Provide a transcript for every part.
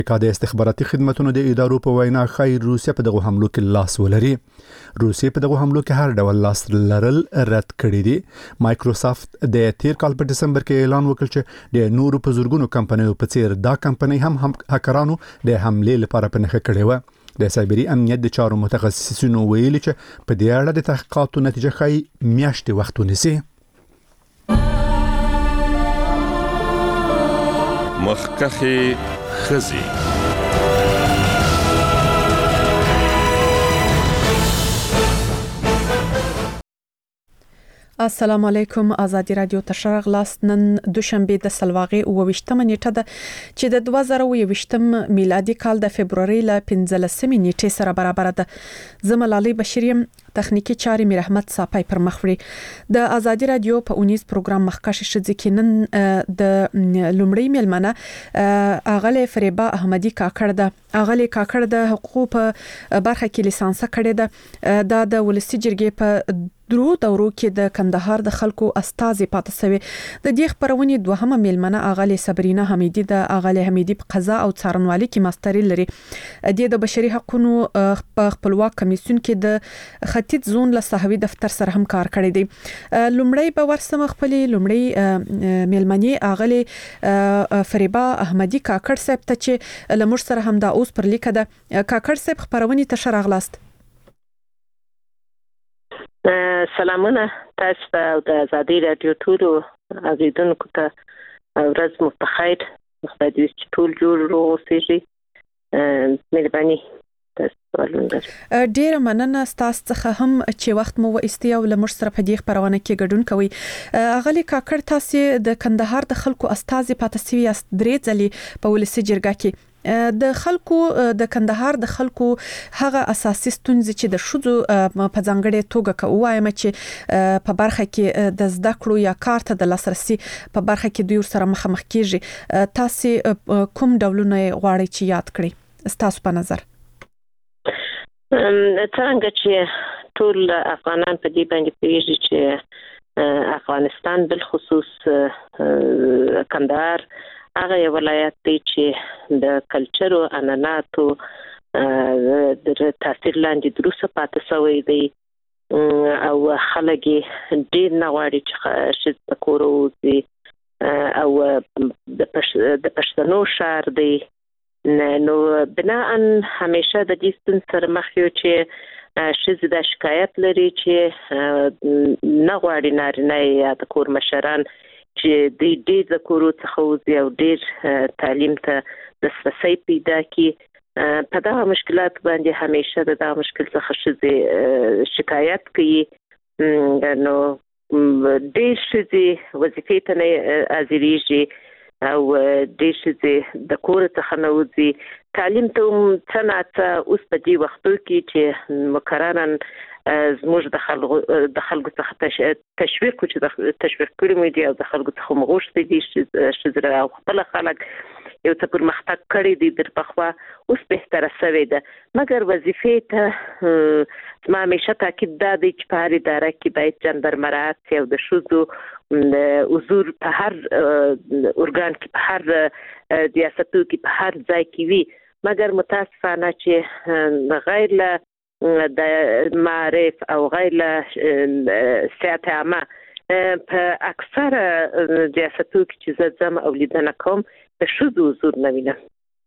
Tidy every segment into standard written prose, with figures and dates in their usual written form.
د استخباراتي خدماتونو د ادارو په وینا ښایي روسیه په دغه حملو کې لاس ولري. روسیه په دغه حملو کې هر ډول لاس لرل رد کړی دی. مایکروسافت د تیر کال په دسمبر کې اعلان وکړ چې د نورو په زورګونو کمپنیو په څیر دا کمپنۍ هم هکرانو د حملې لپاره په نښه کړې و. د سایبری امنیت د چارو متخصصینو ویلي چې په دې اړه د تحقیقاتو نتیجه ښایي میاشتې وخت ونیسي. مخکخي خزي السلام علیکم. آزادی رادیو تشرغ لاست نن دوشنبه د سلواغي او 28 نیټه ده چې د 2022 میلادي کال د فبرवरी ل 15 نیټه سره برابر ده. زملالي بشریم تخنیکی چاري میر احمد صاحب پر مخوري د آزادی رادیو په 19 پروګرام مخکښ شذ کینن د لومړی ملمنه اغله فریبا احمدی کاکړ ده. اغله کاکړ د حقوق په برخه کې لیسانس کړی ده. د ولسی جرګې په درو دورو کې د کندهار د خلکو استازي پاتې سوي. د دې خبرونې دوهمه ملمنه اغله صبرینا حمیدی د اغله حمیدی په قضا او څارنوالي کې ماستری لري. د بشري حقوقو په خپلواک کمیسیون کې د ختیځ زون له صحوی دفتر سره هم کار کړی دی. لومړی به ورسمه خپل لومړی ملمنی اغله فریبا احمدی کاکړ صاحب ته چې لمر سره هم دا اوس پر لیکه ده. کاکړ صاحب خبرونې ته شرغلاست. سلامونه تاسو ته او د آزادی رادیو ټولو اوریدونکو ته ورځ مو په خیر. خدای دې چې ټول جوړ اوسئ. مهرباني ډیر مننه تاسو څخه هم چې وخت مو وایستی او لمر سره په دې خبرونه کې ګډون کوي. اغلی کاکړ تاسو د کندهار د خلکو استازي پاتې سوي است درې ځلې په ولسی جرګه کې. د خلکو د کندهار د خلکو هغه اساسي ستونزې چې د شذو په ځانګړې توګه کووایم چې په برخه کې د زده کړو یا کار ته د لاسرسي په برخه کې دوی سره مخامخ کیږي. تاسو کوم ډولونه غواړئ چې یاد کړئ تاسو په نظر؟ څنګه چې ټول افغانان په دې باندې پیژني چې افغانستان بل خصوص کندهار هغه ولایت دی چې د کلچر او عنعناتو د تاثیر لاندې دروسه پاتې شوی دی او خلک ډیر نه غواړي چې شت کورو او د پښتنو شهر دی. نو بناء همیشه د دې ستون سره مخ یو چې شذ د شکایت لري چې نه غواړي نارینه یا د کور مشران چې د دې د کورو څخه وځي او ډیر تعلیم ته دسترسي پیدا کړي. په دا مشکلات باندې همیشه دا مشکل څخه شکایت کوي. نو ډیر شذ وظیفې ته نه ازریږي او ډیر شذ د کور څخه نه وځي. تعلیم ته څنګه اوس په دې وختو کې چې مقررن زموږ د خلکو څخه تشویق چې تشویق کړی مې دی او د خلکو څخه مغوښتي دي چې او خپل خلک یو څه پرمختګ کړی دی در پخوا اوس بهتره شوی ده. مګر وظیفې ته ما همیشه تاکید دا دی چې په هر اداره کې باید جندر مراعات شي او د ښځو حضور په هر ارګان کې په هر ریاستو کې په هر ځای کې وي. مګر متاسفانه چې غیر له د معرف او غیر له صحت عامه په اکثر ریاستو کې چې زه ځم او لیدنه کوم د ښځو حضور نه وینم.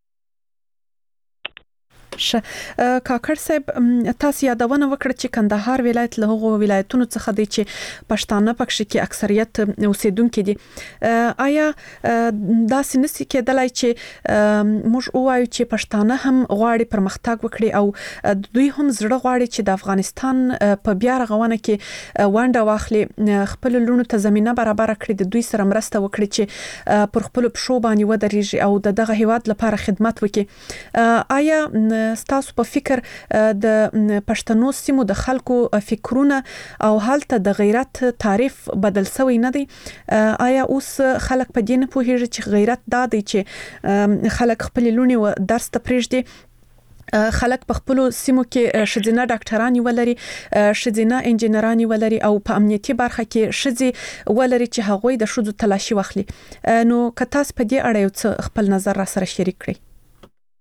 کاکړ صاحب تاسو یادونه وکړه چې کندهار ولایت له هغو ولایتونو څخه دی چې پښتانه پکښ کې اکثریت اوسیدونکو دي. آیا دا سنسي کېدلای چې موږ وایو چې پښتانه هم غواړي پرمختګ وکړي او دوی هم زړه غواړي چې د افغانستان په بیا رغونه کې ونډه واخلي، خپل لونو ته زمينه برابر کړي، د دوی سره مرسته وکړي چې پر خپل پښو باندې ودرېږي او دغه هیواد لپاره خدمت وکړي. آیا ستاسو په فکر د پښتنو سیمو د خلکو فکرونه او حالت د غیرت تعریف بدل شوی نه دی؟ آیا اوس خلک په دې نه پوهیږي چې غیرت دا دی چې خلک خپل لونی و درس ته پرېږدي، خلک په خپل سیمو کې شذینه ډاکټرانی ولري، شذینه انجنیرانی ولري او په امنیتي برخه کې شذي ولري چې هغوی د شذو تلاشي واخلي؟ نو که تاسو په دې اړه یو څه خپل نظر را سره شریک کړئ.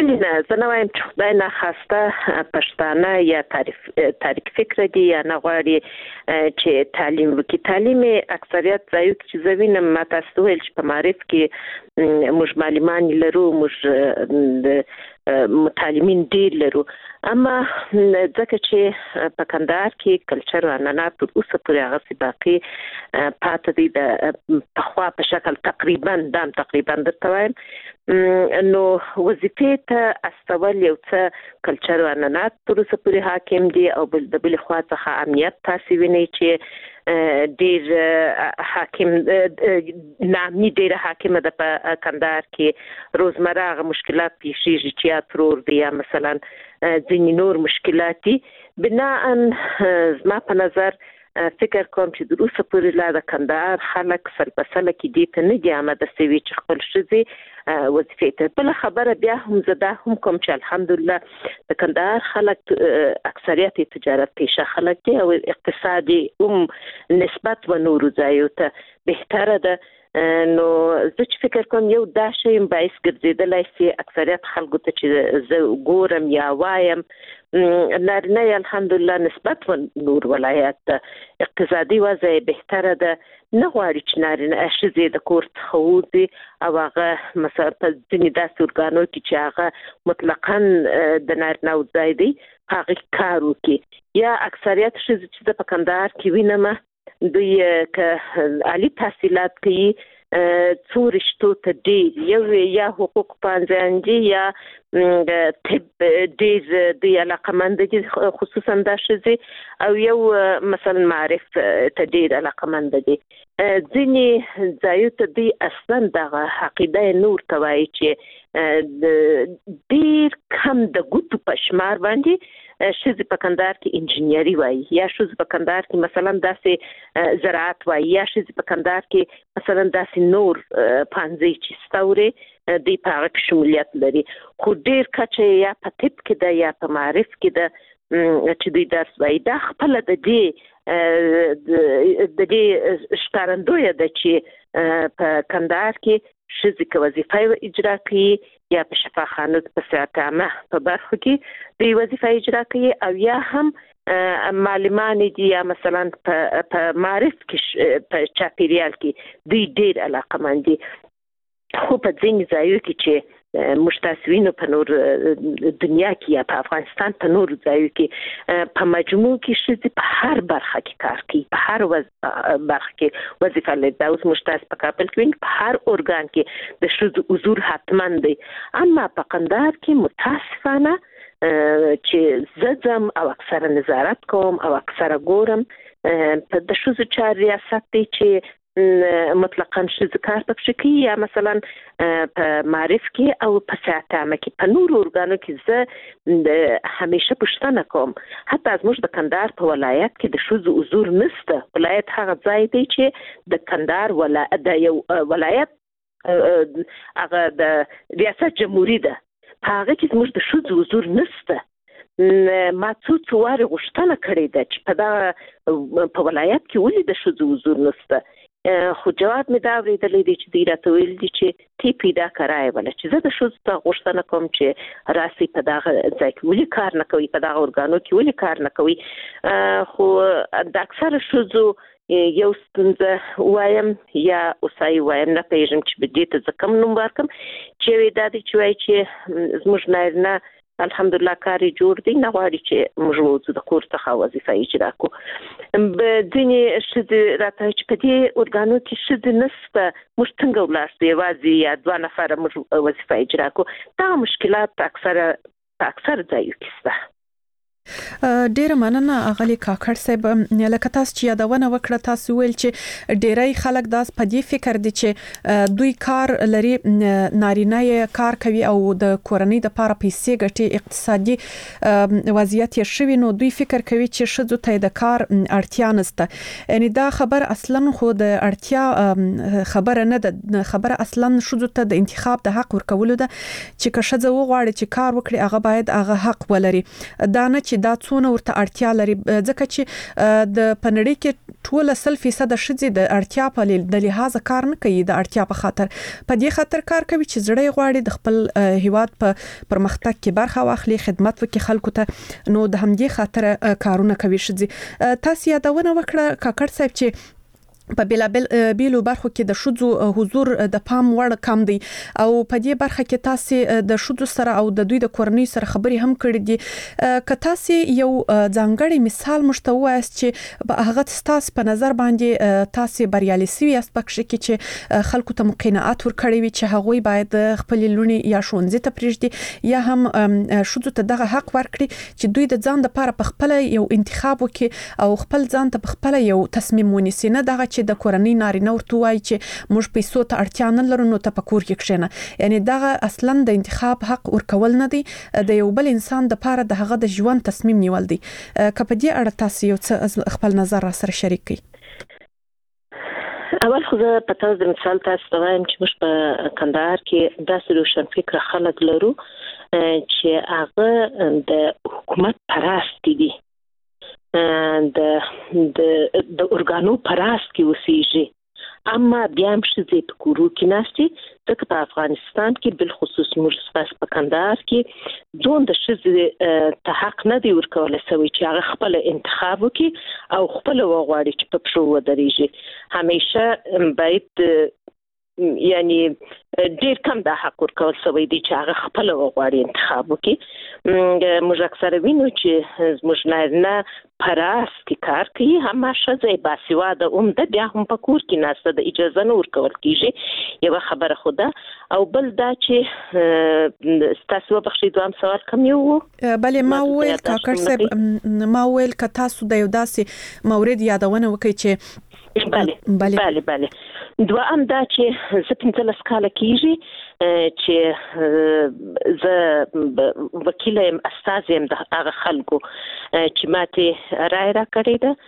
نه زه نه وایم چې خدای نه خواسته پښتانه یا تاریخ فکر دي یا نه غواړي چې تعلیم وکړي. تعلیم اکثریت ځایو کې چې زه وینم ما تاسو ویل چې په معرف کې موږ معلمان لرو، موږ متعلمین ډیر لرو، اما ځکه چې په کندهار کې کلچر او عنعنات تر اوسه پورې هغه باقي پاتې دي د پخوا په شکل تقریبا درته وایم، نو وظیفې ته استول یو څه کلچر او عنعنات تر اوسه پورې حاکم دي او د بل خوا څخه امنیت تاسو وینئ چې ډیر حاکم نامي ډیر حاکم ده په کندهار کې. روزمره مشکلات پیښیږي چې یا ترور دي یا مثلا ځینې نور مشکلات دي. بناء زما په نظر فکر کوم چې د اوسه پورې لا د کندهار خلک سلبسله کې دي ته نه دي آماده سوي چې خپل ښځې وظیفې ته. بله خبره بیا هم زه دا هم کوم چې الحمدلله د کندهار خلک اکثریت تجارت پیشه خلک دي او اقتصادي نسبت و نورو ځایو ته بهتره ده. نو زه چې فکر کوم یو دا شی باعث ګرځېدلی چې اکثریت خلکو ته چې زه ګورم یا وایم نارینه الحمدلله نسبت و نور ولایت ته اقتصادي وضع بهتره ده، نه غواړي چې نارینه ښځې د کور څخه ووځي او هغه مثلا په ځینې داسې ارګانو کې چې هغه مطلقاً د نارینه‌و ځای دی هغه کار وکړي. یا اکثریت ښځې چې زه په کندهار کې وینم دوی که عالی تحصیلات کوي څو رشتو ته ډېر یو یا حقوق پوهنځي یا طب ډېر دوی علاقمند دي خصوصا دا ښځې او یو مثلا معرف ته ډېر علاقمند دي. ځینې ځایو ته دوی اصلا دغه عقیده نور ته وایي چې ډېر کم د ګوتو په شمار باندې ښځې په کندهار کې انجینیري وایي یا ښځې په کندهار کې مثلا داسې زراعت وایي یا ښځې په کندهار کې مثلا داسې نور پوهنځي چې ستوري دوی په هغه کې شمولیت لري. خو ډېر کچه یا په طب کې ده یا په معرف کې ده چې دوی درس وایي. دا خپله د دې ښکارندویه ده چې په کندهار کې ښځې که وظیفه اجرا کوي یا په شفاخانو په صحت عامه په برخو کې دوی وظیفه اجرا کوي او یا هم معلمان دي یا مثلا په معرف کې په چاپیریال کې دوی ډېر علاقمند دي. خو په ځینې ځایو کې چې مشتاسوینو په نور دنیا کې یا په افغانستان په نور ځایو کې په مجموع کې ښځې په هر برخه کې کار کوي، په هر برخه کې وظیفه لري. دا اوس مشتاس په کابل کې په هر ارګان کې د ښځو حضور حتما دی. اما په کندهار کې متاسفانه چې زه ځم او اکثره نظارت کوم او اکثره ګورم په د ښځو چارو ریاست دی چې مطلقاً ښځې کار پکې کوي یا مثلا په معرف کې او په صحت عامه کې. په نورو ارګانو کې زه همیشه پوښتنه کوم حتی زموږ د کندهار په ولایت کې د ښځو حضور نشته. ولایت هغه ځای دی چې د کندهار د یو ولایت هغه د ریاست جمهوریت ده، په هغه کې زموږ د ښځو حضور نشته. ما څو وارې غوښتنه کړې ده چې په ولایت کې ولې د ښځو حضور نشته، خو جواب مې دا اورېدلی دی چې دوی راته ویل دي چې تی پیدا کرای ولا چې زه د ښځو ته غوښتنه کوم چې راسئ په دغه ځای کې ولې کار نه کوي، په دغه ارګانو کې ولې کار نه کوي. خو د اکثره ښځو یو ستونزه وایم یا اوسای وایم نه پېژنم چې دې ته زه کوم نوم ورکړم چې دا دی چې وایي چې زموږ نارینه الحمدلله کاری جوړ دی، نه غواړي چې موږ وځو د کور څخه وظیفه اجرا کړو. ځینې ښځې راته چې په دې ارګانو کې ښځې نشته، موږ څنګه ولاړ یوازې یا 2 نفره موږ وظیفه اجرا کړو. دا مشکلات په اکثر ځایو کې شته. ډیره مننه اغلی کاکړ صاحب. لکه تاسو چې یادونه وکړه، تاسو ویل چې ډیری خلک داس په دې فکر دي چې دوی کار لري، نارینه کار کوي او د کورنۍ د لپاره پیسې ګټي، اقتصادي وضعیت یې شوی، نو دوی فکر کوي چې ښځو ته د کار اړتیا نشته. یعنی دا خبر اصلا خو د اړتیا خبره نه ده، خبره اصلا ښځو ته د انتخاب د حق ورکولو ده چې که ښځه وغواړي چې کار وکړي هغه باید هغه حق ولري. دا نه چې دا څونه ورته اړتیا لري، ځکه چې د پنړې کې ټول 100% ښځې د اړتیا په لحاظ کار نه کوي، د اړتیا په خاطر په دې خاطر کار کوي چې زړه غواړي د خپل هیواد په پرمختګ کې برخه واخلي، خدمت وکړي خلکو ته. نو د همدې خاطر کارونه کوي ښځې. تاسو یادونه وکړه کاکړ صاحب چې په بیلو برخو کې د شذو حضور د پام وړ کم دی او په دې برخه کې تاسو د شذو سره او د دوی د کورنۍ سره خبرې هم کړې دي. که تاسو یو ځانګړی مثال مشته وایست چې هغه تاسو په نظر باندې تاسو بریالي سوي یاست پکې چې خلکو ته مقناعت ورکړي وي چې هغوی باید خپل لونی یا شونځي ته پریږدي یا هم شذو ته دغه حق ورکړي چې دوی د ځان لپاره په خپل یو انتخاب وکړي او خپل ځان ته په خپل یو تصمیم ونیسي، نه دغه د کورنۍ نارینه ورته وایي چې موږ پیسو ته اړتیا نه لرو نو ته په کور کې کښېنه. یعنی دغه اصلا د انتخاب حق ورکول نه دی، د یو بل انسان د پاره د هغه د ژوند تصمیم نیول دی. که په دې اړه تاسو یو څه خپل نظر را سره شریک کړئ. اول خو زه په تاسو د مثال تاسو وایم چې موږ په کندهار کې داسې روشن فکر خلک لرو چې هغه د حکومت پرست دي، د اورګانو پرست کې اوسېږي، اما بیا هم ښځې په کورو کې ناستي. ځکه په افغانستان کې بالخصوص موږ په کندهار کې ځون د ښځې ته حق نه دی ورکولی سوی چې هغه خپل انتخاب وکړي او خپل وغواړي چې په پښو ودرېږي. همیشه باید یعنی ډیر کم د حق ورکول سوی دی چې هغه خپل وغواړي انتخاب وکړي. موږ اکثره وینو چې زموږ نارینه پرست کې کار کوي، هم ښځې باسواده عمده بیا هم په کور کې ناسته د اجازه نه ورکول کیږي. یوه خبره خو ده او بل دا چې تاسو وبخښئ دوام سوال کوم یو بلې ما وویل کاکړ صاحب ما وویل که تاسو د یو داسې مورد یادونه وکړئ چې بله دوام دا چې زه 15 کاله کېږي چې زه وکیل یم، استازی یم د هغه خلکو چې ماته رای را کړې ده.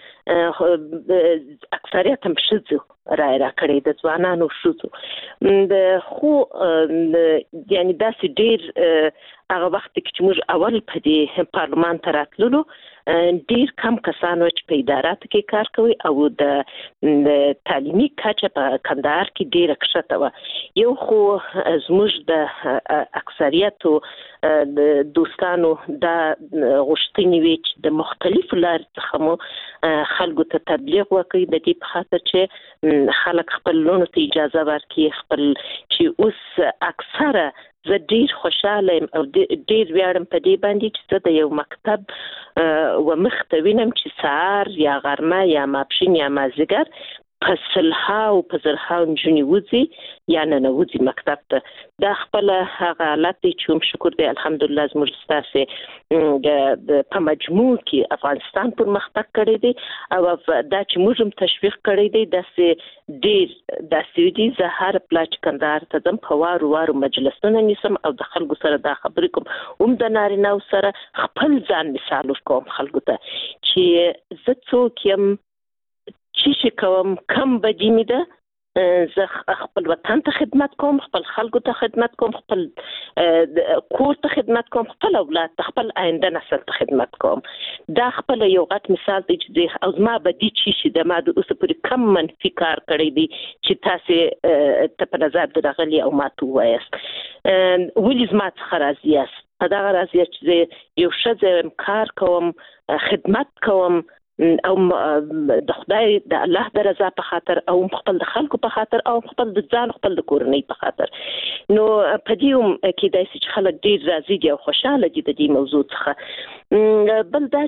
اکثریت هم ښځو رای را کړې ده، ځوانانو ښځو. خو یعنی داسې ډېر هغه وخت کې چې موږ اول په دې پارلمان ته راتللو ډیر کم کسانو چې په اداراتو کې کار کوي او د تعلیمي کچه په کندهار کې ډیره کښته وه. یو خو زموږ د اکثریتو د دوستانو دا غوښتنې وي چې د مختلفو لارو څخه مو خلکو ته تبلیغ وکړي د دې په خاطر چې خلک خپل لونو ته اجازه ورکړي، خپل چې اوس اکثره زه ډیر خوشاله یم او ډیر ویاړم په دې باندې چې زه د یو مکتب ومخته وینم چې سهار یا غرمه یا ماپښین یا مازدیګر په سلهاو په زرهاو نجونې وځي یا ننوځي مکتب ته. دا خپله هغه حالت دی چې هم شکر دی الحمدلله زموږ ستاسې په مجموع کې افغانستان پرمختګ کړی دی او دا چې موږ هم تشویق کړی دی داسې ډیر داسې دي. زه هر پلا چې کندهار ته ځم په وارو مجلسونه نیسم او د خلکو سره دا خبرې کوم، هم د نارینه‌و سره خپل ځان مثال ورکوم خلکو ته چې زه څوک یم، چی کوم، کم بدی می ده. زه خپل وطن ته خدمت کوم، خپل خلکو ته خدمت کوم، خپل کور ته خدمت کوم، خپل اولاد ته، خپل آینده نسل ته خدمت کوم. دا خپل یو غټ مثال دی چې او زما بدی چی شي د ما د اوسه پورې کم منفي کار کړی دی چې تاسو ته په نظر درغلی او ما ته وایست ولې زما څخه راضي یاست. په دغه راضي چې یو ښځه کار کوم، خدمت کوم او د خدای د الله د رضا په خاطر او خپل د خلکو په خاطر او خپل د ځان خپل د کورنۍ په خاطر. نو په دې هم کې داسې چې خلک ډیر راضي دي او خوشاله دي د دې موضوع څخه. بل دا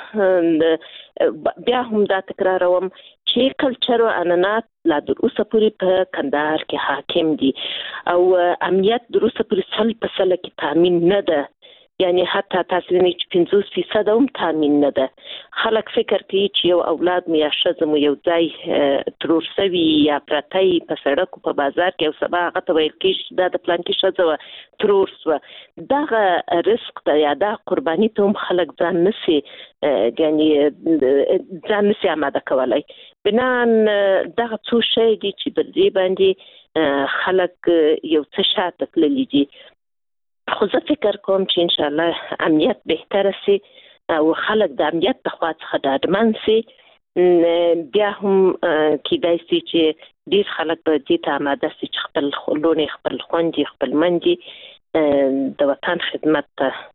چې بیا هم دا تکراروم چې کلچر او عنعنات لا در اوسه پورې په کندهار کې حاکم دي او امنیت در اوسه پورې 100% کې تامین نه ده. یعنی حتی تاسو وینئ چې 50% هم تامین نه ده. خلک فکر کوي چې یو اولاد مو یا ښځه مو یو ځای ترور سوي یا پرتی په سړک په بازار کې او سبا هغه ته ویل کېږي چې دا د پلانکي ښځه وه ترور سوه. دغه رزق ته یا دا قرباني ته هم خلک ځان نسي یعنی ځان نسي آماده کولی. بنان دغه څو شی دي چې پر دې باندې خلک یو څه شاته تللي دي. خو زه فکر کوم چې انشاءالله امنیت بهتره سي او خلک د امنیت د خوا څخه ډاډمن سي بیا هم کیدای شي چې ډیر خلک په دې ته آماده شي چې خپل لونې خپل خوندې خپل منځي د وطن خدمت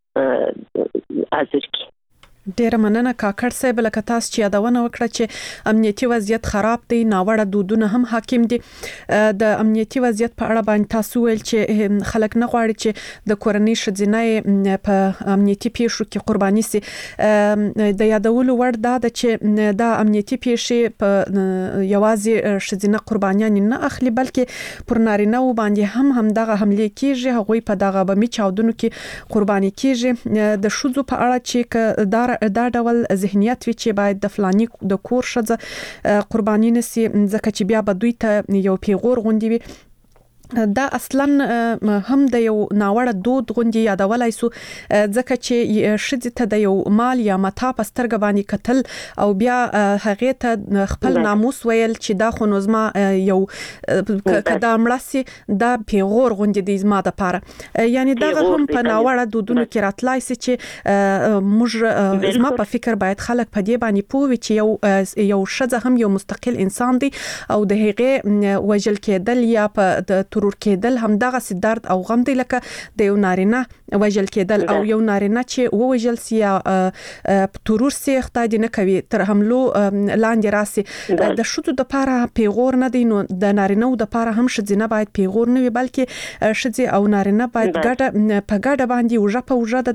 ته حاضر کی. ډیره مننه کاکړ صاحب، لکه تاسو چې یادونه وکړه چې امنیتي وضعیت خراب دی، ناوړه دودونه هم حاکم دي. د امنیتي وضعیت په اړه باندې تاسو ویل چې خلک نه غواړي چې د کورنۍ ښځینه په امنیتي پیښو کې قرباني سي. د یادولو وړ دا چې د امنیتي پیښې په یوازې ښځینه قربانیان نه اخلي، بلکې پر نارینه و باندې هم دغه حمله کیږي، هغوی په دغه بمی چاودنو کې قرباني کیږي. د شذو په اړه چې دا ډول ذهنیت وی چې باید د فلاني د کور ښځه قرباني نسی ځکه چې بیا به دوی ته یو پیغور غوندي وي، دا اصلا هم د یو ناوړه دود غوندي یادولای سو، ځکه چې ښځې ته د یو مال یا متا په سترګه باندې قتل او بیا هغه ته خپل ناموس ویل چې دا خو نظم یو کدا مړسي دا پیغور غوندي د زما د پاره. یعنی دا هم په ناوړه دودونو کې راتلای سي چې موږ زما په فکر باید خلک په دې باندې پوه وي چې یو ښځه هم یو مستقل انسان دی او د هغه وجل کېدل یا په ترور کېدل هم دغه سي درد او غم دی لکه د یو نارینه وجل کېدل او یو نارینه چې وجل سي ترور سي خدای دې نه کوي تر حملو لاندې راسي. د شذو د پاره پیغور نه دی، نو د نارینه د پاره هم ښځینه باید پیغور نه وي، بلکې ښځې او نارینه باید ګډه په ګډه باندې وجه په وجه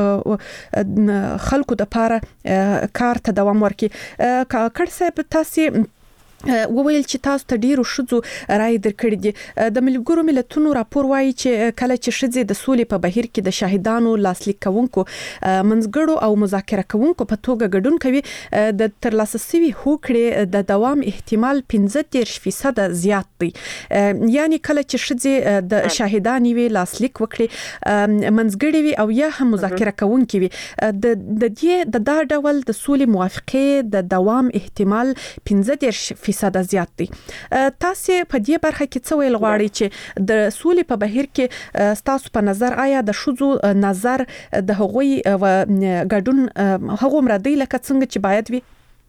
دغه خلکو د پاره کار ته دوام ورکړي. کاکړ صاحب تاسو وویل چې تاسو ته ډیرو ښځو رائے درکړي دي. د ملګرو ملتونو راپور وایي چې کله چې ښځې د سولې په بهیر کې د شاهدانو لاسلیک کوونکو منځګړو او مذاکره کوونکو په توګه ګډون کوي، د ترلاسه شوي هوکړې د دوام احتمال 15% زیات دی. یعنی کله چې ښځې د شاهدانو وی لاسلیک وکړي، منځګړي وي او یا هم مذاکره کوونکي وي، د دې د دا ډول د سولې موافقه د دوام احتمال 15% زیات دی. تاسو په دې برخه کې څه ویل غواړئ چې د سولې په بهیر کې تاسو په نظر آیا د شذو نظر د هغوی ګډون هغه مرادي لکه څنګه چې باید وي؟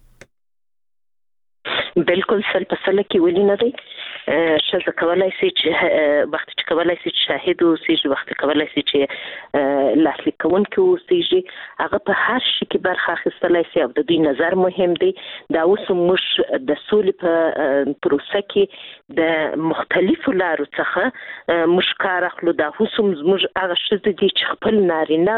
بالکل سل په سل کې ولې نه دی. ښځه کولای شي چې وخت چې کولای شي چې شاهد اوسي، وخت کولای شي چې لاسلیک کوونکی اوسي، هغه په هر شي کې برخه اخیستلای شي او د دوی نظر مهم دی. دا اوس موږ د سولې په پروسه کې د مختلفو لارو څخه موږ کار اخلو. دا اوس موږ هغه ښځې دي چې خپل نارینه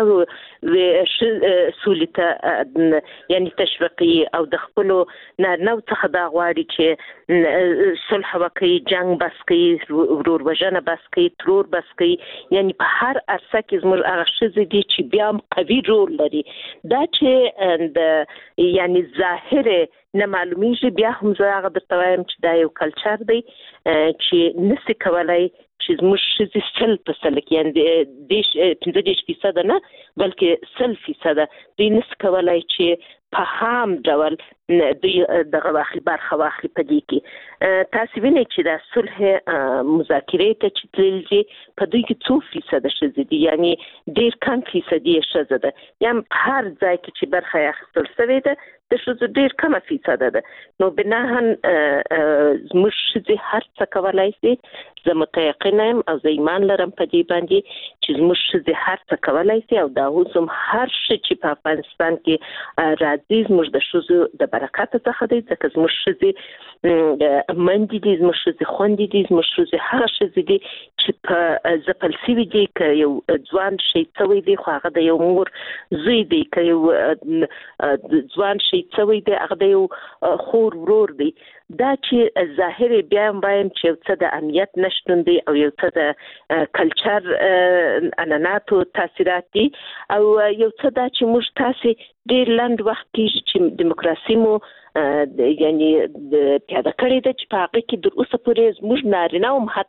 سولې ته یعنی تشویقي او د خپلو نارینه څخه دا غواړي چې صلح وکړي، جنگ بس کوي، ورور وژنه بس کوي، ترور بس کوي. یعنی په هر عرصه کې زموږ هغه ښځې دي چې بیا هم قوي رول لري. دا چې د یعنی ظاهر نه معلومیږي، بیا هم زه هغه درته وایم چې دا یو کلچر دی چې نسی کولای چې زموږ ښځې 100% یعنی 15% نه بلکې 100% دوی نسی کولای چې په هام ډول دوی دغه برخه واخلي په دې کې. تاسو وینئ چې د صلح مذاکرې ته چې تلل دي په دوی کې 2% ښځې دي، یعنی ډېر کم فیصدي ښځه ده. یعنی په هر ځای کې چې برخه یې اخیستل شوې ده د ښځو ډېر کمه فیصده ده. نو بناهن زموږ ښځې هر څه کولای شي. زه متیقنه یم او زه ایمان لرم په دې باندې چې زموږ ښځې هر څه کولای شي او دا اوس هم هر شي چې په افغانستان کې راځي زموږ د ښځو د برکت څخه دی، ځکه زموږ ښځې مندې دي، زموږ ښځې خوندې دي، زموږ ښځې هغه ښځې دي چې په ځپل سوي دي. که یو ځوان شهید شوی دی خو هغه د یو مور زوی دی، که یو ځوان شهید شوی دی هغه د یو خور ورور دی. دا چې ظاهر بیا هم وایم چې یو څه د امنیت نشتون دی او یو څه د کلچر عنعناتو تاثیرات دي او یو څه دا چې موږ تاسې ډېر لنډ وخت کې چې دیموکراسي مو یعنی پیاده کړې ده چې په هغه کې تر اوسه پورې زموږ نارینه هم حتی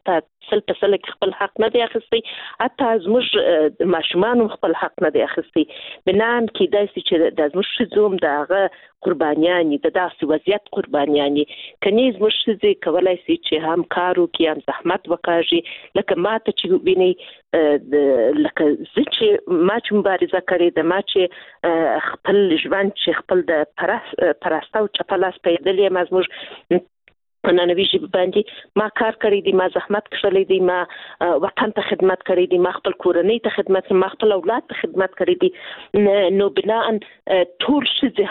100% کې خپل حق نه دی اخیستی، حتی زموږ ماشومان خپل حق نه دی اخیستی. بنان کې داسې چې د زموږ ښځو دغه قربانیان د داسې وضعیت قربانیان کني زموږ ښځې کولای شي چې هم کار وکړي، هم زحمت وکړي. لکه ماته چې ویني لکه زه چې ما چې مبارزه کړې ده، ما چې خپل ژوند چې خپل د پرسته او چپلاس پیدلې ما زموږ ننوي ژبه باندې ما کار کړی دی، ما زحمت کړی دی، ما وطن ته خدمت کړی دی، ما خپل کورنۍ ته خدمت، ما خپل اولاد ته خدمت کړی دی. نو بنا ان ټول ښځې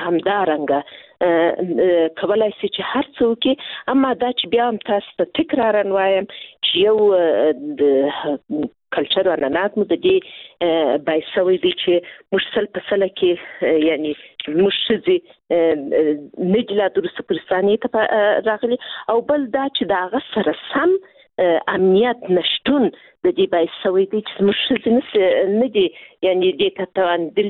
همدارنګه کولای شي چې هر څوک، اما دا چې بیا هم تاسو ته تکرارا وایم چې یو د کلچر عنعنات مو د دې بایسوي دي چې موږ 100% کې یعنی موږ ښځې نجلا درسته پرستانې ته راغلي، او بل دا چې دا غ سره سم امنیت نشټون د دې بایسوي دي چې موږ ښځې نه دي یعنی دې ته تواندل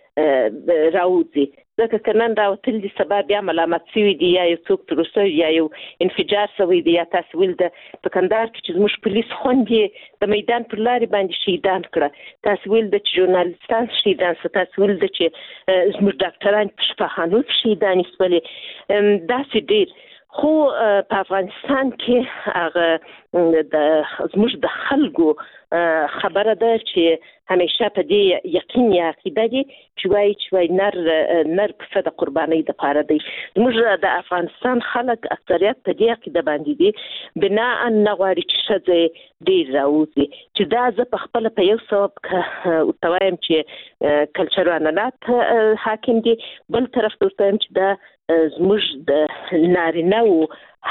چې راوځي. ځکه که نن راوتل دي سبا بیا ملامت شوي دي، یا یو څوک تروسه یا یو انفجار شوی دی، یا تاسو ول د په کندهار کې چې زموږ پولیس خوندې د میدان پر لارې باندې شهیدان کړه، تاسو ول د ژورنالیستان شهیدان شو، تاسو ول د چې زموږ ډاکټران په شفاخانو شهیدان شولې. داسې ډېر خو په افغانستان کې هغه د زموږ د خلکو خبره ده چې همیشه په دې یقین یا عقیده دي چې وای نر پسه د قربانۍ د پاره دی. زموږ د افغانستان خلک اکثریت په دې عقیده باندې دي بنا ان نغواړي چې ښځې ډېر راوځي، چې دا زه په خپل په یو سبب وتوایم چې کلچر عنعنات حاکم دي، بل طرف ته وایم چې دا زموږ د نارینه او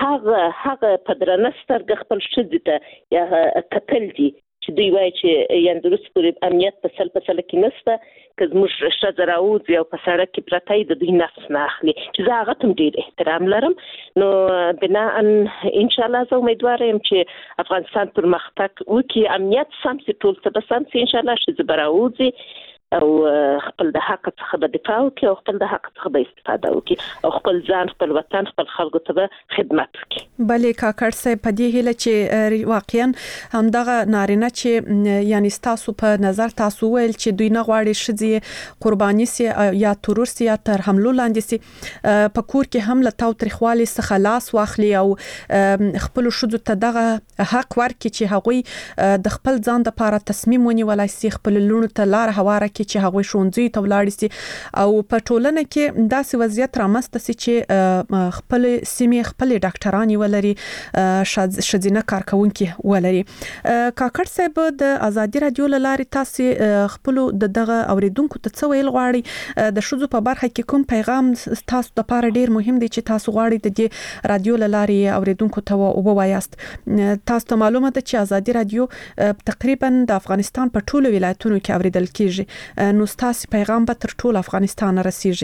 هغه په درنه سترګه خپل ښځې ته یا کتل دي چې دوی وایي چې یان درست پورې امنیت په 100% کې نشته، که زموږ ښځه راوځي او په سړک کې پرته د دوی نفس نه اخلي، چې زه هغه ته ډېر احترام لرم. نو بنا ان ان شاء الله زه امیدواره یم چې افغانستان پرمختګ وکړي، امنیت سم سي، ټول څه به سم سي ان شاء الله، ښځې به راوځي او خپل د حق څخه به دفاع وکړي او خپل د حق څخه به استفاده وکړي او خپل ځان، خپل وطن، خپل خلکو ته به خدمت وکړي. بلې کاکړ صاحب په دې هیله چې واقعا همدغه نارینه چې یعنی تاسو په نظر تاسو ویل چې دوی نه غواړي ښځې قرباني سي یا ترور سي یا تر حملو لاندې سي، په کور کې هم له تاو تریخوالي څخه لاس واخلي او خپل ښځو ته دغه حق ورکړي چې هغوی د خپل ځان لپاره تصمیم ونیولای سي، خپل لونو ته لار هواره چې هغه ښوونځي ته ولاړ سي او په ټولنه کې داسې وضعیت رامنځته سي چې خپل سیمې خپل ډاکټران ولري، ښځینه کارکونکي ولري. کاکړ صاحب د ازادي رادیو لارې تاسو خپل دغه اوریدونکو ته څه ویل غواړي؟ د ښځو په برخه کې کوم پیغام تاسو لپاره ډیر مهم دی چې تاسو غواړئ د دې رادیو لارې اوریدونکو ته ووایاست؟ تاسو ته معلومه ده چې ازادي رادیو تقریبا د افغانستان په ټولو ولایتونو کې اوریدل کیږي، نو ستاسو پیغام به تر ټول افغانستان رسیږي.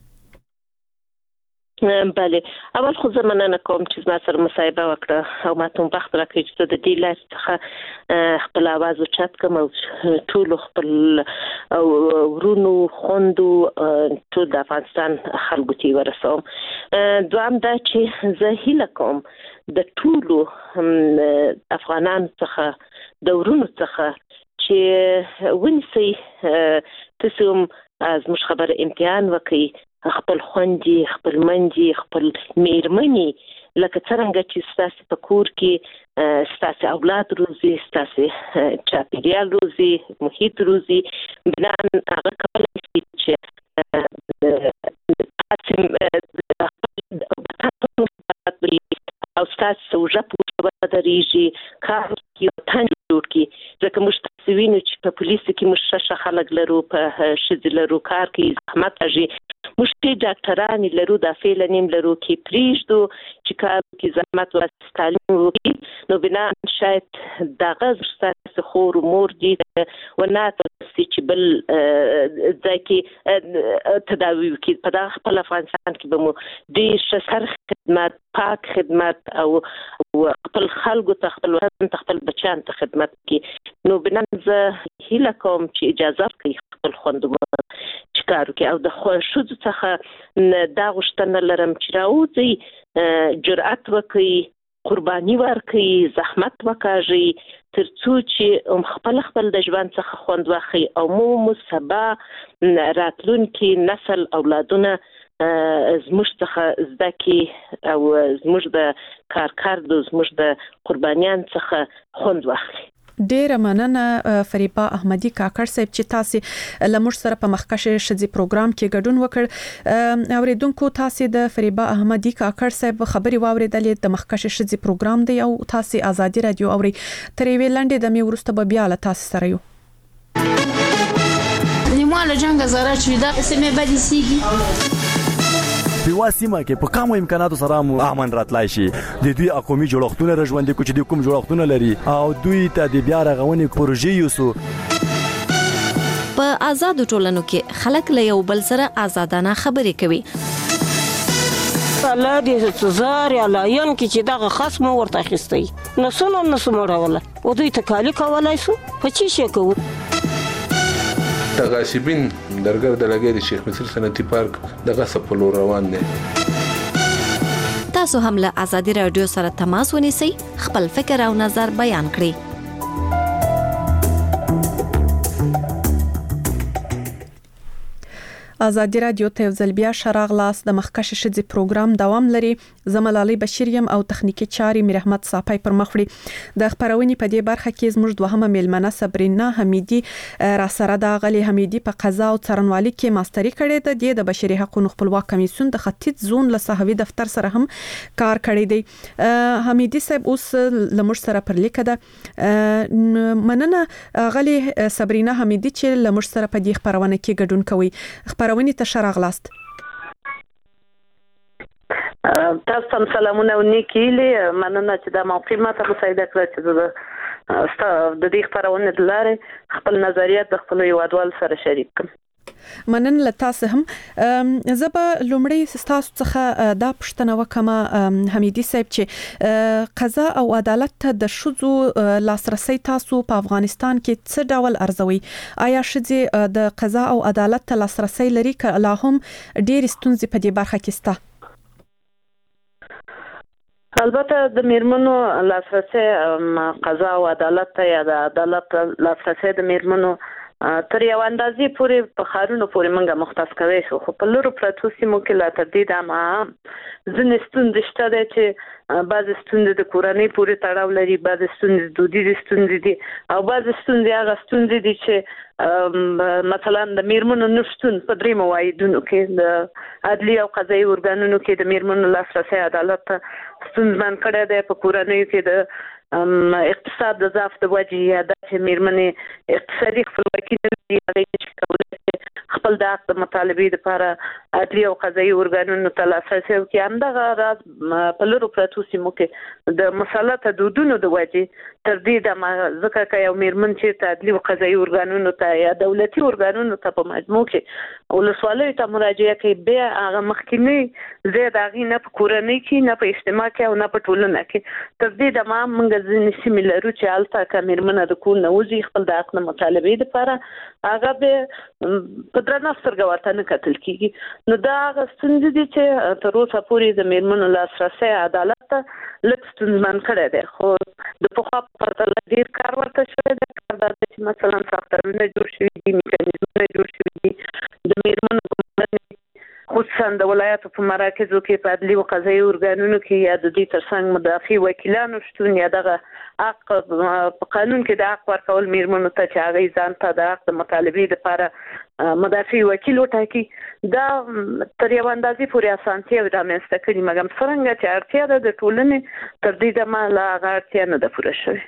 بله، اول خو زه مننه کوم چې زما سره مصاحبه وکړه او ما ته وخت راکړی چې د دې لارې څخه خپل اواز اوچت کړم او ټول خپل ورونو خوندو ټول د افغانستان خلکو ته ورسوم. دوام دا چې زه هیله کوم د ټولو افغانانو څخه، د ورونو څخه چې ونیسي تاسو زموږ خبره امتحان وکړي، خپل خوندې، خپل منځي، خپل میرمنې لکه څنګه چې ستاسو په کور کې ستاسو اولاد روزي، ستاسو چاپیریال روزي، محیط روزي، بنا هغه کولای شي چې او ستاسو ژبه بدريږي، کار کې وطن جوړ کی. ځکه موږ تاسو وینو چې په پولیس کې موږ شخص خلک لرو، په ښځې لرو، کار کې زحمت اږي، موږ چې ډاکټران لرو، د فعل نیم لرو کې پریږدو چې کار کې زحمت او تعلیم وکړي. نو بنا شاید دغه ستاسو خور مور دي ونه تاسو چې بل ځای کې تداوی وکړي. په دغه خپل افغانستان کې به مو ډېر سر خدمت، پاک خدمت او خپل خلکو ته، خپل وطن ته، خپل بچیان ته خدمت وکړي. نو بنا زه هیله کوم چې اجازه ورکړي خپل خوندو چې کار وکړي او د ښځو څخه دا غوښتنه لرم چې راوځي، جرأت وکړي، قرباني ورکړي، زحمت وکړي ترڅو چې خپل د ژوند څخه خوند واخلي او مو سبا راتلونکي نسل اولادونه زموږ څخه زده کړي او زموږ د کارکرد زموږ د قربانیان څخه خوند واخلي. ډیره مننه فریبا احمدی کاکړ صاحب چې تاسو لمر سره په مخکشه شذي پروګرام کې ګډون وکړ. اوریدونکو تاسو د فریبا احمدی کاکړ صاحب خبري واوریدلې د مخکشه شذي پروګرام دی او تاسو ازادي رادیو اوري ترې ویلندې د می ورسته بیا له تاسو سره یو. نیمه له جنگ زره چې دا سمې بدی سیږي په واسمه کې په کومو امکاناتو سره امن راتلای شي. د دوی اقومي جوړښتونه رژوندې کوچ دي کوم جوړښتونه لري او دوی ته د بیا رغونې پروژې یوسو. په آزاد ټولنو کې خلک له یو بل سره آزادانه خبرې کوي. الله دې زار یا لاین کې چې دغه خصم ورته اخیستي نسونه راوله او دوی ته کالی کولای شو په چی شي کوو. تغاسبین درګر د لګیری شیخ مصر صنعتي پارک دغه سپلو روان دي. تاسو هم له آزادي رادیو سره تماس ونیسئ، خپل فکر او نظر بیان کړئ. آزادي رادیو ته ځل بیا شراغلاس د مخکشه شذي پروګرام دوام لري. زملالي بشیریم او تخنیکی چاري مرحمت صافي پر مخ وړي. د خبرونې په دې برخه کې زموږ دوهمه میلمنه صبرینا حمیدی را سره د غلي حمیدی په قضا او څارنوالي کې ماستری کړې ده. د بشري حقوقو خپلواک کمیسیون د ختیځ زون له صحوي دفتر سره هم کار کړی دی. حمیدی صاحب اوس لمر سره پر لیکه ده. مننه غلي صبرینا حمیدی چې لمر سره په دې خبرونه کې ګډون کوي. خبرونه ته شراغلاست. تاسو هم سلامونه او نیکیلې مننه چې د موقع ماته مساعده کړې چې د دې خبرونه د لارې خپل نظریات د خپل یوادوال سره شریک کړم. مننه لتاسو هم. زبا لومړی تاسو څخه دا پښتنه وکم حمیدی صاحب چې قضا او عدالت ته د شذو لاسرسي تاسو په افغانستان کې څه ډول ارزوي؟ آیا شذې د قضا او عدالت ته لاسرسي لري که لا هم ډېر ستونزې په دې برخه کې شته؟ البته د میرمنو لاسرسي قضا او عدالت ته یا د عدالت لاسرسي د میرمنو تر یو اندازې پورې په خارونو پورې منګه مختص کوي شو، خو په لورو پرتو سیمو کې لا تر دې دمه ځینې ستونزې شته دی چې بعضې ستونزې د کورنۍ پورې تړاو لري، بعضې ستونزې دودیزې ستونزې دي او بعضې ستونزې هغه ستونزې دي چې مثلا د میرمنو نشتون په دریمو واحدونو کې د عدلي او قضایي ارګانونو کې د میرمنو لاسرسی عدالت ته ستونزمن کړی دی. په کورنیو کې د اقتصاد د ضعف د وجې یا داسې میرمنې اقتصادي خپلواکي نه لري، هغې نشي کولی چې خپل د حق د مطالبې دپاره عدلي او قضایي ارګانونو ته لاسرسی وکړي. همدغه راز په لرو پرتو سیمو کې د مسلطه دودونو د وجې تر دې دمه ځکه که یو میرمن چېرته عدلي او قضایي ارګانونو ته یا دولتي ارګانونو ته په مجموع کې ولسوالیو ته مراجعه کوي، بیا هغه مخکینی ځای د هغې نه په کورنۍ کې نه په اجتماع کې او نه په ټولنه کې تر دې دمه موږ ځینې سیمې لرو چې هلته که میرمنه د کور نه وځي خپل د حق د مطالبې دپاره هغه بیا په درنه سترګه ورته نه کتل کېږي. نو دا هغه ستونزې دي چې تر اوسه پورې د میرمنو لاسرسی عدالت ته لږ ستونزمن کړی دی، خو د پخوا په پرتله ډېر کار ورته شوی دی. کار دا دی چې مثلا ساختارونه جوړ شوي دي، میکانیزمونه جوړ شوي دي د میرمنو په منځ خصوصا د ولایاتو په مراکزو کې په عدلي او قضایي ارګانونو کې یا د دې ترڅنګ مدافع وکیلانو شتون یا دغه حق په قانون کې د حق ورکول میرمنو ته چې هغوی ځان ته د حق د مطالبې دپاره مدافع وکیل وټاکي، دا تر یو اندازې پورې اسانتیاوې رامنځته کړي، مګر څرنګه چې اړتیا ده د ټولنې تر دې دمه لا هغه اړتیا نه ده پوره شوې.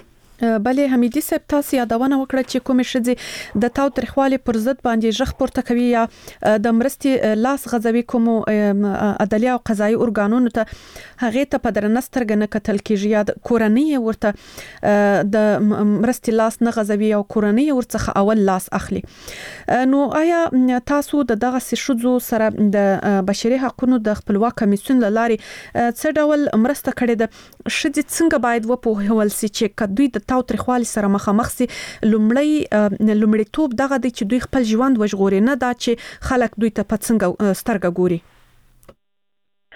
بله حمیدی صاحب تاسو یادونه وکړه چې کومې ښځې د تاوتریخوالي پر ضد باندې غږ پورته کوي یا د مرستې لاس غځوي کومو عدلي او قضایي ارګانونو ته هغې ته په درنه سترګه نه کتل کېږي یا کورنۍ ورته د مرستې لاس نه غځوي او کورنۍ ورڅخه اول لاس اخلي. نو آیا تاسو د دغسې ښځو سره د بشري حقوقو د خپلواک کمیسیون له لارې څه ډول مرسته کړې ده؟ ښځې څنګه باید وپوهول سي چې که دوی د تاوتریخوالي سره مخامخ سي لومړیتوب دغه دی چې دوی خپل ژوند وژغوري، نه دا چې خلک دوی ته په څنګه سترګه ګوري؟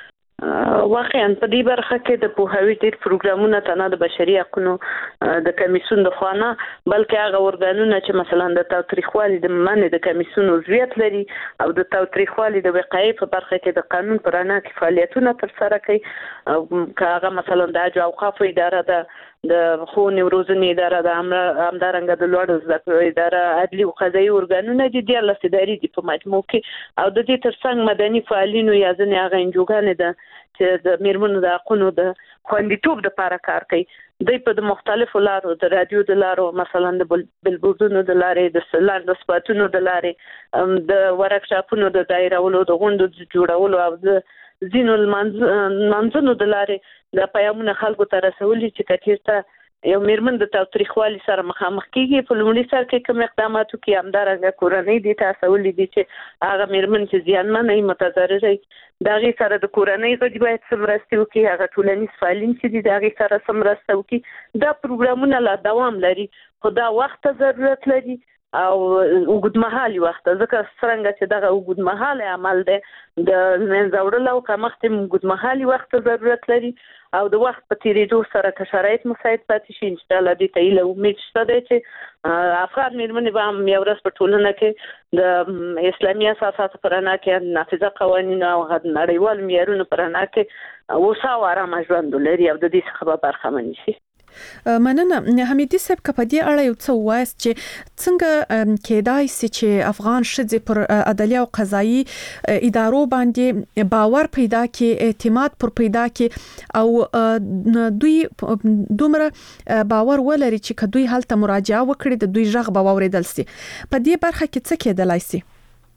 واقعا په دې برخه کې د پوهاوی ډېر پروګرامونه تنه د بشري حقوقو د کمیسیون د خوانه بلکې هغه ورګانونه چې مثلا د تاریخوالي د مننه د کمیسیون عضویت لري او د تاریخوالي د وقایې په برخه کې د قانون پرانا کې فعالیتونه ترسره کوي هغه مثلا د اجر اوقاف اداره د خونې روزنې اداره د همدارنګه د لوړ زده کړو اداره عدلي او قضایي ورګانونه دي د لاسداري دي په مجموع کې او د دې ترڅنګ مدني فعالینو یا ځنې هغه انجوګانې ده چې د میرمنو د حقوقو د خوندیتوب لپاره کار کوي دوی په مختلفو لارو د رادیو د لارو مثلا د بلبودونو د لارې د سلان د سپاتونو د لارې د ورکشاپونو د دایرولو د غونډو د جوړولو او د زینو منځونو د لارې د پیغامونو خلکو ته رسولي چې کثیرته یو میرمن د تاریخوالي سره مخامخ کیږي په لومړي سر کې کوم اقداماتو کې همدارنګه کورنۍ دي تاسو ولې دي چې هغه میرمن چې زیانمن نه متضرر دا غي سره د کورنۍ غږ باید سمرستي وکړي هغه ټولنیز فعالین چې دي دا غي سره سمرسته وکړي دا پروګرامونه لا دوام لري خو دا وخت ضرورت لري او وګدمحالي وخت ځکه څنګه چې دغه وګدمحالي عمل دی د منځوړل او کمخت وګدمحالي وخت ضرورت لري او د وخت په تیریدو سره که شرایط مساعد پاتې شي ان شاء الله دې ته له امید شته دی چې افغان میرمنې به هم یو ورځ په ټولنه کې د اسلامي اساساتو پر رڼا کې نافذه قوانین او نړیوال معیارونو پر رڼا کې وسه او آرام ژوند لري او د دې څخه به برخمن شي. مننه حمیدي صاحب کپدي اړه یو څه وایست چې څنګه کېدای شي چې افغان ښځې پر عدالي او قضایي ادارو باندې باور پیدا کړي اعتماد پر پیدا کړي او دوی دومره باور ولري چې دوی هلته مراجعه وکړي د دوی ژغ به واوریدل شي په دې برخه کې څه کېدلای شي؟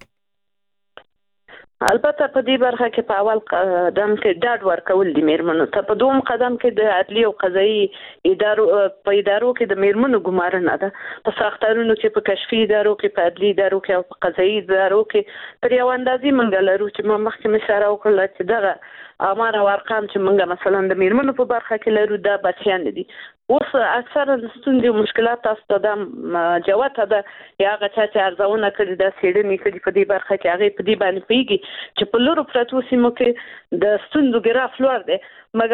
البته په دې برخه کې په اول قدم کې ډاډ ورکول دي میرمنو ته په دوم قدم کې د عدلي او قضایي ادارو په ادارو کې د میرمنو ګمارنه ده په ساختارونو کې په کشفي ادارو کې په عدلي ادارو کې او په قضایي ادارو کې تر یو اندازې منګل لرو چې ما مخکې اشاره وکړه چې دغه امر او ارقام چې موږ مثلا د میرمنو په برخه کې لرو دا بچیان دي اوس اکثره ستونزې او مشکلات تاسو ته د جواب ده یا هغه چې ارزونه کړي د سیډنی کړي په دې برخه کې هغه په دې باندې پیږي چې په لورو پرتو سیمو کې د ستونزو ګراف لوړ دی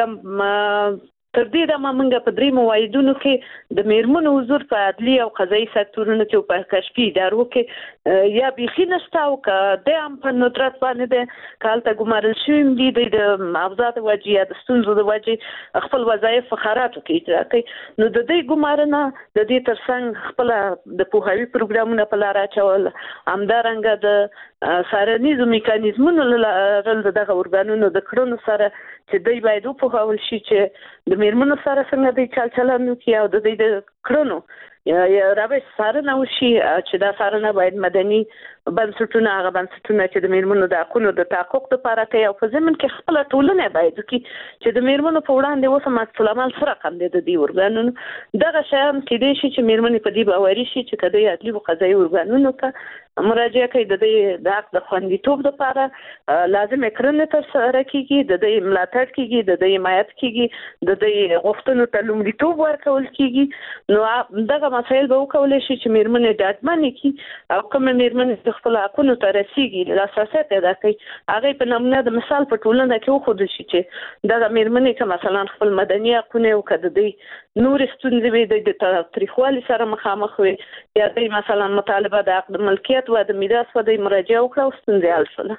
مګر تر دې د موږ په درې موایدونو کې د میرمنو حضور په عدلي او قضایي سکتورونو کې په کشفي ادارو کې یا بيخي نشته او د هم په ندرت باندې د کالته ګمارل شوی دي د افزاد وجې یا د ستونزو د وجې خپل وظایف فخراتو کې اجرا کوي نو د دې ګمارنه د دې ترڅنګ خپل د پوهاوی پروګرامونه په لار اچول همدارنګه د سارنیزو میکانیزمونو لرل دغه ورګانونو د کړنو سره چې دوی باید په حواله شي چې د میرمنو سره څنګه د چلچلانو کې او د دې کړنو یا راوښ سارنه وشي چې دا سارنه باید مدني بنسټونه هغه بنسټونه چې د میرمنو د حقوقو د تحقق لپاره کوي او په ضمن کې خپل ټولنه باید چې د میرمنو په وړاندې اوسه مسلمان سره کم دي د دې ورګانونو دغه شیان کې دي چې میرمنې په دې باوري شي چې کدی عدلي او قضایي ورګانونو ته مراجعه کوي د دې د حق د خوندیتوب لپاره لازم کړنې تر سره کیږي د دې ملاتړ کیږي د دې حمایت کیږي د دې غوښتنو ته لومړیتوب ورکول کیږي نو دغه مسایل به وکولای شي چې میرمنې ډاډمنې کی او کوم میرمنې خپل حقوقو ته رسیدي لاسرسي پیدا کوي هغه په نمونه د مثال په ټولنه کې وخت شي چې دغه میرمنې که مثلا خپل مدني حقوقونه او کده دی نور ستونزې وي د تاریخوالي سره مخامخ وي یا د مثلا مطالبه د حق ملکیت و د میراث و د مراجعه وکړه او ستونزې حل شول.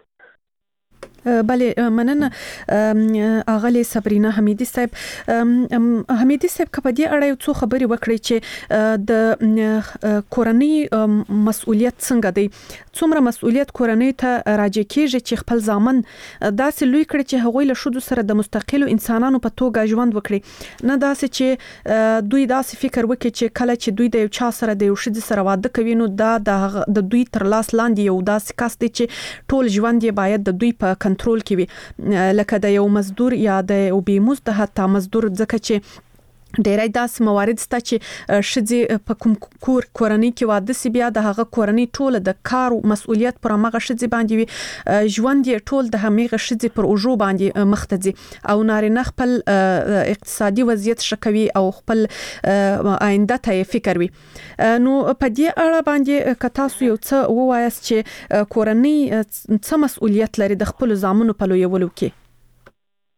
بله مننه اغلی صبرینا حمیدي صاحب حمیدي صاحب کپدي اړه یو څو خبري وکړي چې د کورنۍ مسؤلیت څنګه دی څومره مسؤلیت کورنۍ ته راځي کېږي چې خپل ځامن داسې لوی کړي چې هغوی له شودو سره د مستقلو انسانانو په توګه ژوند وکړي نه داسې چې دوی داسې فکر وکړي چې کله چې دوی د یو چا سره د یو شدي سره واده کوي نو دا د دوی تر لاس لاندې یو داسې کس دی چې ټول ژوند یې باید د دوی په کنټرول کې وي لکه د یو مزدور یا د یو بیمزد حتی مزدور ځکه چې ډېرای داسې موارد سته چې ښځې په کوم کورنۍ کې واده سي بیا د هغه کورنۍ ټول د کار مسؤلیت پر هغه ښځې باندې وي ژوند یې ټول د هغه ښځې پر اوجو باندې مخ ته ځي او نارینه خپل اقتصادي وضعیت شکوي او خپل آینده ته فکر وي نو په دې اړه باندې که تاسو یو څه ووایاست چې کورنۍ څه مسؤلیت لري د خپل ځامنو په لویولو کې؟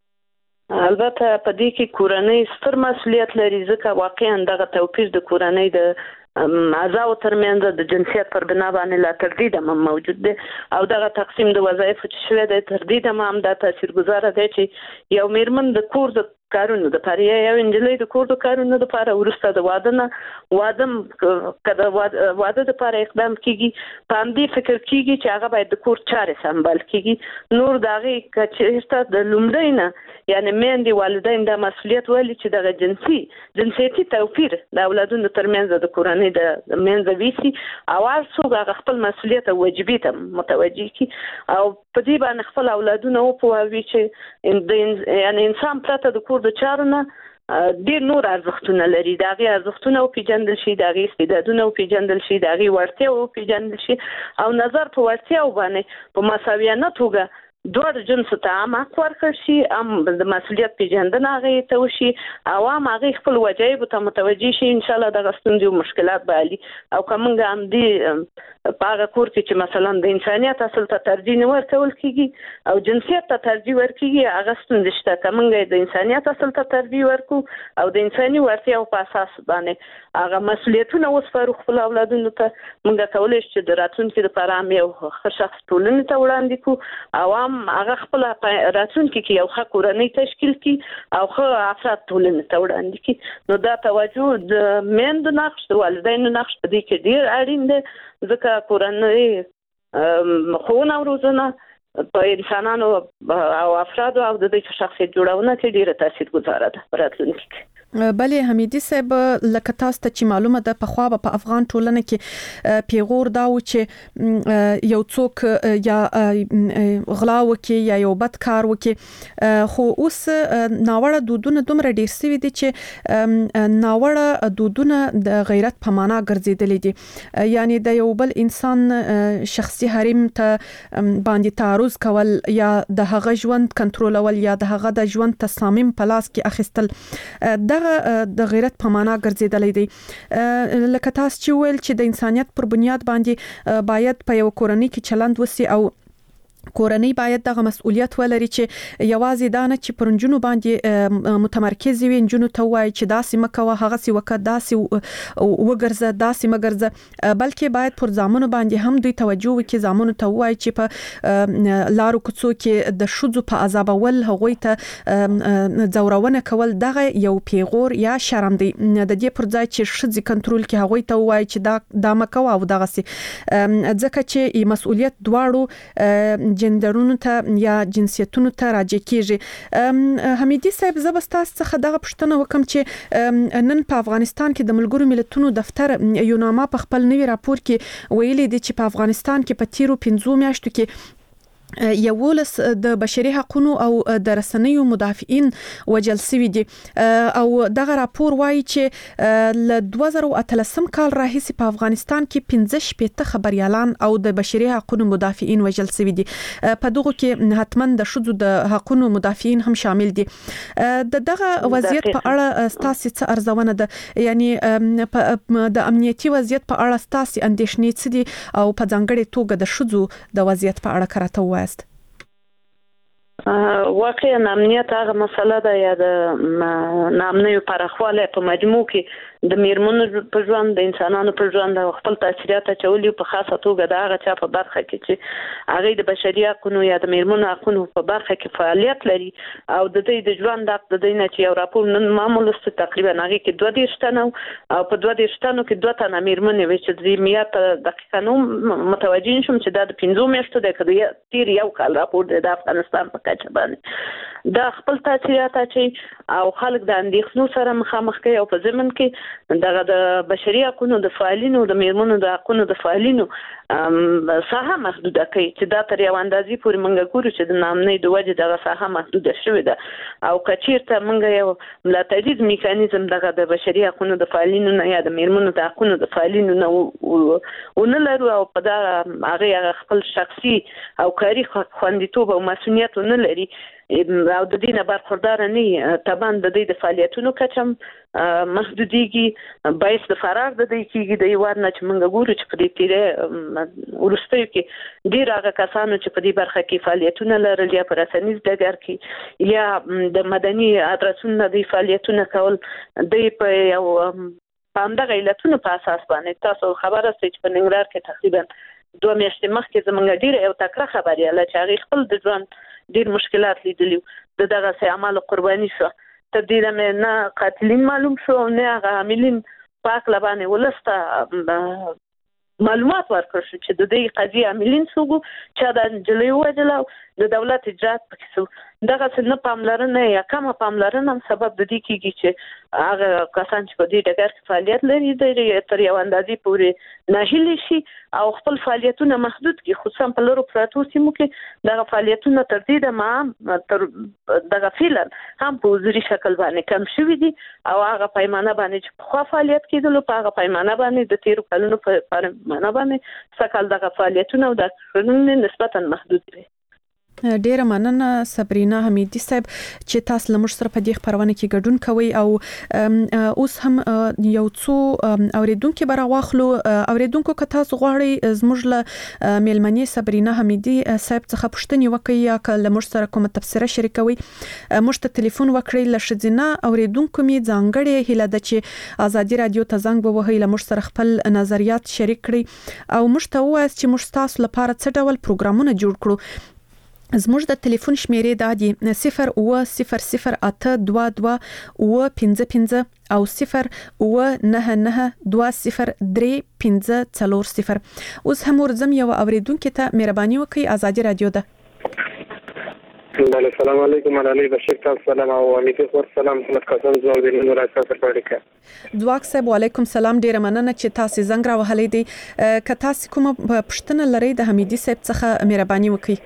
البته په دې کې کورنۍ ستر مسؤلیت لري ځکه واقعا دغه توپیر د کورنۍ د اعضاء ترمنځ د جنسیت پر بنا باندې لا تردید هم موجود دی او دغه تقسیم د وظایف چې شوی دی تردید هم دا تاثیرګذار دی چې یو میرمن د کور د کارونو د پاره یو انجلۍ د کور د کارونو د پاره ورسته د واده کده واده د پاره اقدام کیږي په دې فکر کیږي چې هغه باید د کور چارې سمبال کیږي نور دغه کچېسته د لومړی نه یعنی میندې والدین د مسؤلیت ولې چې د جنسیتي توپیر د اولادونو ترمنځ د کورنۍ د منځ ویسي او هغه خپل مسؤلیت او واجبې ته متوجي کی او په دې باندې خپل اولادونه او پوهوي چې یعنی انسان پرته د د چارونه ډیر نور ارزښتونه لري دا غي ارزښتونه او پیژندل شي دا غي استعدادونه او پیژندل شي دا غي ورتیا او پیژندل شي او نظر په ورتیا باندې په مساویانه توګه دوه جنس ته هم ورکړ شي هم د مسؤلیت پیژندنه غي ته وشي او هم هغه خپل وجایب ته متوجي شي ان شاء الله د غستوندي او مشکلات به علي او کومه هم دي په هغه کور کې چې مثلا د انسانيت اصل ته ترجیح نه ورکول کیږي او جنسیت ته ترجیح ورکیږي هغه ستونزه شته کومه د انسانيت اصل ته ترجیح ورکو او د انساني ورتیا په اساس باندې هغه مسؤلیتونه وسپارو خپل اولادونو ته موږ کولای شو چې د راتلونکي لپاره هم یو ښه شخص ټولنې ته وړاندې کو او هم هغه خپل راتلونکي کې یو ښه کورنۍ تشکیل کی او ښه افراد ټولنې ته وړاندې کی نو دا توجه د میندو نقش د والدینو نقش په دې کې ډیر اړین دی ځکه کورنۍ خونه او روزنه په انسانانو او افرادو او د دې شخصیت جوړونه کې ډیره تاثیرګذاره ده راتلونکي کې بلې حمیدي صاحب لکه تاسو ته چې معلومه ده په خوا په افغان ټولنه کې پیغور دا و چې یو څوک یا غلا وکي یا یو بد کار وکي خو اوس ناوړه دودونه دومره ډیر سوي دي چې ناوړه دودونه د غیرت په معنا ګرځیدلې دي یعنی د یو بل انسان شخصي حریم ته باندې تعرض کول یا د هغه ژوند کنټرولول یا د هغه د ژوند تصامیم په لاس کې اخیستل د غیرت په معنا ګرځیدلې دي لکه تاسو چې ویل چې د انسانيت پر بنیاد باندې باید په یو کورنۍ کې چلند وسی او کورنۍ باید دغه مسؤلیت ولري چې یوازې دا نه چې پرنجونو باندې متمرکز وي انجونو ته وایي چې داسې مکوه هغه سی وکړه داسې وګرځه داسې مګرځه بلکې باید پر ځامنو باندې هم دوی توجه وکړي ځامنو ته وایي چې په لارو کوڅو کې د شذو په عذابول هغوی ته ځورونه کول دغه یو پیغور یا شرم دی د دې پر ځای چې شذي کنټرول کې هغوی ته وایي چې دا مکوه او دغه سي ځکه چې مسؤلیت دواړو جندرونو ته یا جنسیتونو ته راجع کیږي حمیدي صاحب زبستاس څخه دغه پښتنه وکم چې نن په افغانستان کې د ملګرو ملتونو دفتر یو نامه په خپل نوي راپور کې ویلي دي چې په افغانستان کې په تیرو 15 میاشتو کې یولس د بشري حقوقو او د رسنیو مدافعین وجل سوي دي او دغه راپور وایي چې ل 2013 کال راهیسې په افغانستان کې 15 خبريالان او د بشري حقوقو مدافعین وجل سوي دي په دغه کې حتماً د شذو د حقوقو مدافعین هم شامل دي دغه وضعیت په اړه ستاسو څه ارزونه ده یعنی د امنیتي وضعیت په اړه ستاسو اندېښنې څه دي او په ځانګړي توګه د شذو د وضعیت په اړه کراته وایي واقعا امنیت هغه مسله ده یا د نامنوي پرخواله په مجموع کې د میرمنو په ژوند د انسانانو په ژوند او خپل تاثیرات چولې په خاصه توګه د هغه چا په برخه کې چې هغه د بشري حقوقو یا د میرمنو حقوقو په برخه کې فعالیت لري او د دې ژوند د دې نه چې یو راپور نن معمول است تقریبا هغه کې 2 شتنه او په 2 شتنو کې 2 تنه میرمنې وي چې د میات دقیقاً متوجه شوم چې د 15 میاشتو د کډیا تیر یو کال راپور د افغانستان په کچه باندې دا خپل تاثیرات چې او خلک د اندېښنو سره مخامخ کوي او په ضمن کې دغه د بشري حقوقو د فعالینو د میرمنو د حقوقو د فعالینو ساحه محدوده کوي چې دا تر یو اندازې پورې موږ ګورو چې د نامنۍ د وجه دغه ساحه محدوده شوې ده او کچیرته موږ یو ملاتړي میکانیزم دغه د بشري حقوقو د فعالینو نه یا د میرمنو د حقوقو د فعالینو نه ونلرو او په دا هغه خپل شخصي او کاري خوندیتوب او مسؤلیت نه لري او د دې نه برخوردار نه طبعا د دې د فعالیتونو کچم محدوديږي باعث د فرار د دې کېږي د یوار نه چې موږ ګورو چې په دې تیرې ورستیو کې ډیر هغه کسانو چې په دې برخه کې فعالیتونه لرل یا پر اسانیز ډګر کې یا د مدني ادرسونو د فعالیتونو کول د په یو پامدغه علتونو په اساس باندې تاسو خبره ستې چې په ننګرهار کې تقریبا 2 میاشتې مخکې زمونږ ډیر یو تکړه خبري اله چې هغه خپل د ژوند ډیر مشکلات لیدلي دغه سه عمل قرباني شو تبدیل مې نه قاتلین معلوم شو نه هغه عاملین پاک لبانه ولسته معلومات ورکړ شو چې د دې قضیه عاملین سوګو چې د جلوی وجلو د دولت اجرات پکې دغه څنګه پاملرنه یا کومه پاملرنه سبب د دې کېږي چې هغه کسان چې په دې ډګر کې فعالیت لري د تر یو اندازې پورې ناهیلي شي او خپل فعالیتونه محدود کړي خصوصا په لورو پراتو سیمو کې دغه فعالیتونه تر دې د تر دغه فعلا هم په وزري شکل باندې کم شوي دي او هغه پیمانه باندې چې خو فعالیت کېدل په هغه پیمانه باندې د 13 کلونو په پیمانه باندې سکل دغه فعالیتونه او د قانون نسبتا محدود دي. ډیره مننه صبرینا حمیدی صاحب چې تاسو لمر سره په دې خبرونه کې ګډون کوي او اوس هم یو څو اوریدونکو براواخلو اوریدونکو که تاسو غواړئ زموږ له میلمنې صبرینا حمیدی صاحب څخه پوښتنه وکړئ یا که لمر سره کومه تفسیره شریکوي موږ ته ټلیفون وکړئ لشزینا اوریدونکو می ځانګړي هله د چې ازادي رادیو ته زنګ ووهئ لمر سره خپل نظریات شریک کړئ او موږ ته وایي چې موږ تاسو لپاره څه ډول پروګرامونه جوړ کړو زموږ د ټلیفون شمیرې د دي 0800822 او 099203540 اوس هم ورزم یو اوریدونکو ته مهرباني وکړئ ازادي رادیو ده. السلام علیکم علي بشیر تاسو سلام او امید خور سلام محمد قاسم زوړ د نور اساس پړکه دواک صاحب وعلیکم سلام ډیره مننه چې تاسو زنګ را وهلې دي که تاسو کوم پښتنه لري د حمیدی صاحب څخه مهرباني وکړئ.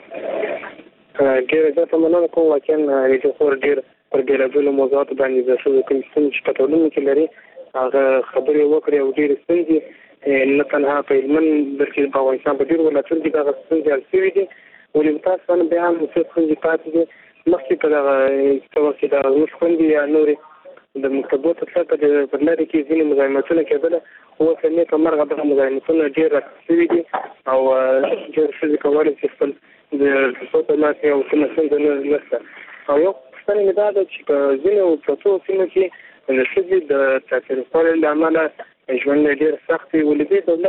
ډیر زه مننه کوم چې امید خور ډیر پر ګرځولو موضوعات باندې د څه کوم څه چې پټولونه کې لري هغه خبرې وکړي او ډیر ستونزې نه تنها په علم بلکې په افغانستان په ډیر ولایتونو کې دا ستونزې حل دي ولې تاسو باندې به هم څه څنګه پاتې دي مخکې په دغه توګه دا مشکل یا نوري د مکتبو ته څخه د لري کې ځینې مزاحمتونه کېدل او څنګه کومه غوډه مزاحمتونه ډیر راځي دي او ډیر څه کولای شي خپل د فوټو ماته او څه څنګه نه لسه او یو څنګه دا چې په ځینو پروتو سیمو کې د شذې د تاثیر په لامل ژوند ډیر سخت وي ولې د